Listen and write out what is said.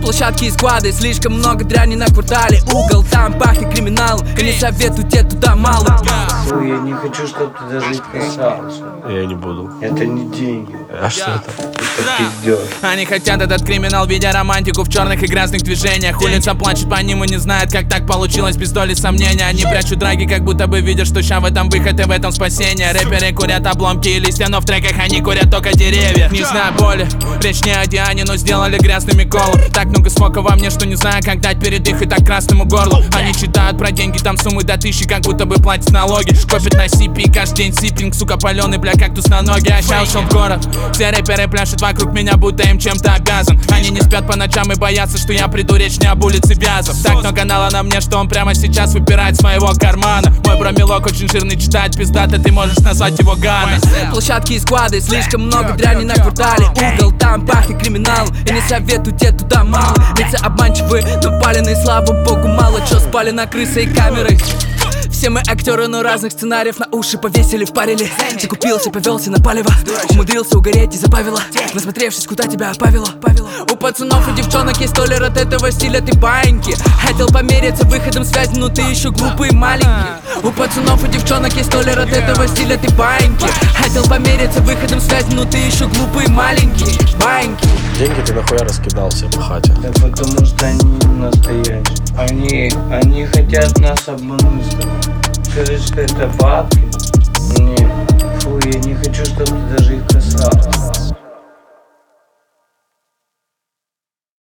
Площадки и склады, слишком много дряни на квартале. Угол, там пахнет криминалом, и не советую тебе туда мало. Фу, я не хочу, чтобы ты даже их касался. Я не буду. Это не деньги. А что это? Это пиздёж. Они хотят этот криминал, видя романтику в черных и грязных движениях. Улица плачет по ним и не знает, как так получилось, без доли сомнения. Они прячут драги, как будто бы видят, что ща в этом выход и в этом спасение. Рэперы курят обломки и листья, но в треках они курят только деревья. Не знаю боли, речь не о Диане, но сделали грязными колу. Так много смока во мне, что не знаю, как дать передых и так красному горлу. Они читают про деньги, там суммы до 1000, как будто бы платят налоги. Копят на сипи, каждый день сиппинг, сука, паленый, бля, кактус на ноги. А ща ушел в город, все рэперы пляшут вокруг меня, будто им чем-то обязан. Они не спят по ночам и боятся, что я приду, речь не об улице Вязов. Так много нала на мне, что он прямо сейчас выпирает своего кармана. Мой бромелок очень жирный, читать пиздато, ты можешь назвать его Гана. Площадки и склады, слишком много дряни на квартале. Угол, там пахнет криминалом, и не советую тебе туда мало. Лица обманчивые, но паленые, слава богу, мало. Чё спали на крысы и камеры? Все мы актеры, но разных сценариев на уши повесили, впарили. Ты купился, повелся на палево, умудрился угореть и забавило. Насмотревшись, куда тебя опавило. У пацанов и девчонок есть толер от этого стиля, ты баиньки. Хотел помериться выходом связи, но ты еще глупый и маленький. У пацанов и девчонок есть толер от этого стиля, ты баиньки. Хотел помериться выходом связи, но ты еще глупый и маленький. Баиньки. Деньги ты нахуя раскидал все по хате? Да потому что они не настоящие. Они хотят нас обмануть. Скажи, что это бабки? Нет. Фу, я не хочу, чтобы ты даже их касался.